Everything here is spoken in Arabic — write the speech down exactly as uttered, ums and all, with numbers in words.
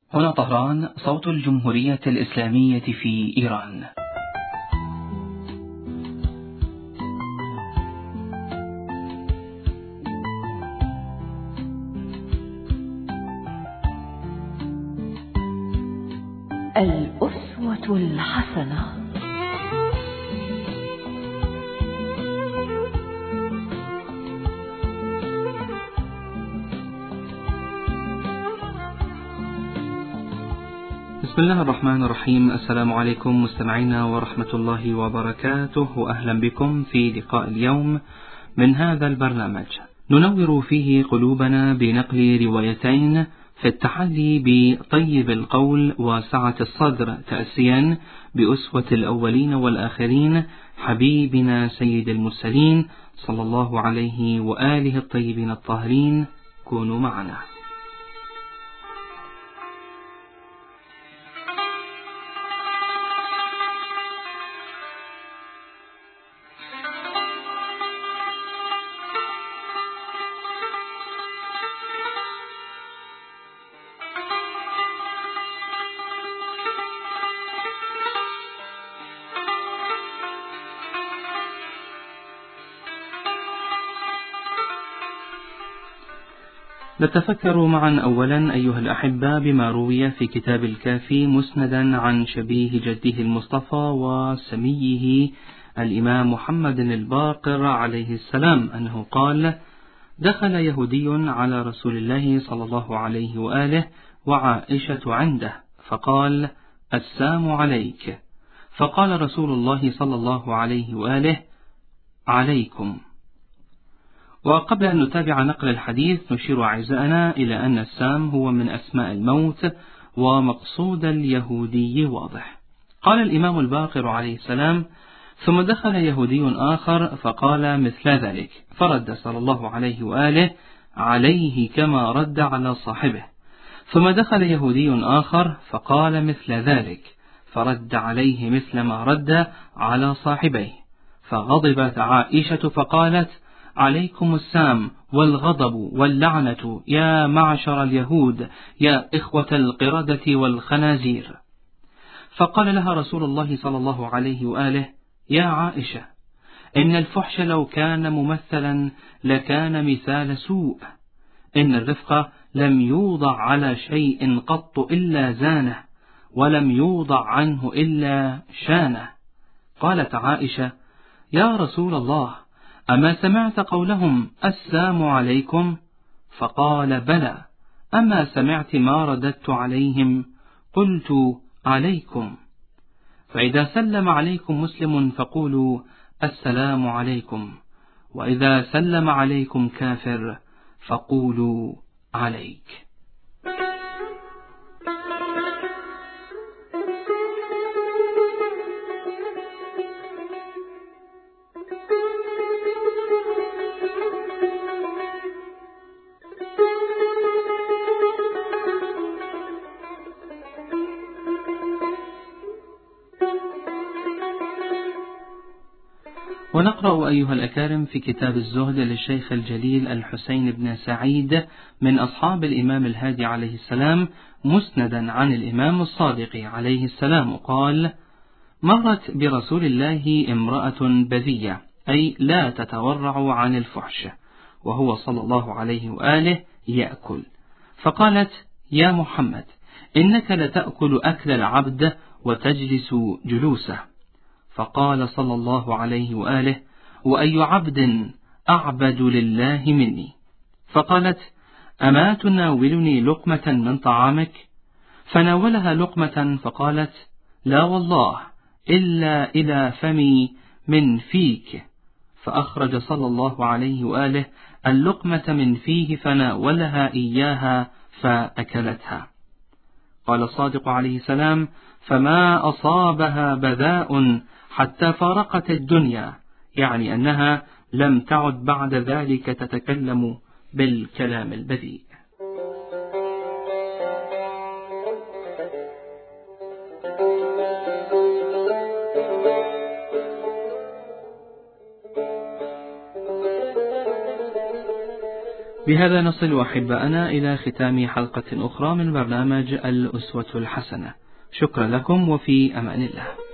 هنا طهران، صوت الجمهورية الإسلامية في إيران. الأسوة الحسنة. بسم الله الرحمن الرحيم. السلام عليكم مستمعينا ورحمة الله وبركاته، وأهلا بكم في لقاء اليوم من هذا البرنامج ننور فيه قلوبنا بنقل روايتين في التحلي بطيب القول وسعة الصدر، تأسيا بأسوة الأولين والآخرين حبيبنا سيد المرسلين صلى الله عليه وآله الطيبين الطاهرين. كونوا معنا. نتفكر معا أولا أيها الأحبة بما روي في كتاب الكافي مسندا عن شبيه جده المصطفى وسميه الإمام محمد الباقر عليه السلام أنه قال: دخل يهودي على رسول الله صلى الله عليه وآله وعائشة عنده فقال: السلام عليك. فقال رسول الله صلى الله عليه وآله: عليكم. وقبل أن نتابع نقل الحديث نشير أعزائنا إلى أن السام هو من أسماء الموت، ومقصود اليهودي واضح. قال الإمام الباقر عليه السلام: ثم دخل يهودي آخر فقال مثل ذلك، فرد صلى الله عليه وآله عليه كما رد على صاحبه. ثم دخل يهودي آخر فقال مثل ذلك، فرد عليه مثل ما رد على صاحبيه. فغضبت عائشة فقالت: عليكم السام والغضب واللعنة يا معشر اليهود، يا إخوة القردة والخنازير. فقال لها رسول الله صلى الله عليه وآله: يا عائشة، إن الفحش لو كان ممثلا لكان مثال سوء. إن الرفق لم يوضع على شيء قط إلا زانه، ولم يوضع عنه إلا شانه. قالت عائشة: يا رسول الله، أما سمعت قولهم السلام عليكم؟ فقال: بلى. أما سمعت ما رددت عليهم؟ قلت: عليكم. فإذا سلم عليكم مسلم فقولوا السلام عليكم، وإذا سلم عليكم كافر فقولوا عليك. ونقرأ أيها الأكارم في كتاب الزهد للشيخ الجليل الحسين بن سعيد من أصحاب الإمام الهادي عليه السلام مسندا عن الإمام الصادق عليه السلام قال: مرت برسول الله امرأة بذية، أي لا تتورع عن الفحش، وهو صلى الله عليه وآله يأكل، فقالت: يا محمد، إنك لتأكل أكل العبد وتجلس جلوسه. فقال صلى الله عليه وآله: وأي عبد أعبد لله مني؟ فقالت: أما تناولني لقمة من طعامك؟ فناولها لقمة فقالت: لا والله إلا إلى فمي من فيك. فأخرج صلى الله عليه وآله اللقمة من فيه فناولها إياها فأكلتها. قال الصادق عليه السلام: فما أصابها بذاء حتى فارقت الدنيا، يعني أنها لم تعد بعد ذلك تتكلم بالكلام البذيء. بهذا نصل أحباءنا إلى ختام حلقة أخرى من برنامج الأسوة الحسنة. شكرا لكم وفي أمان الله.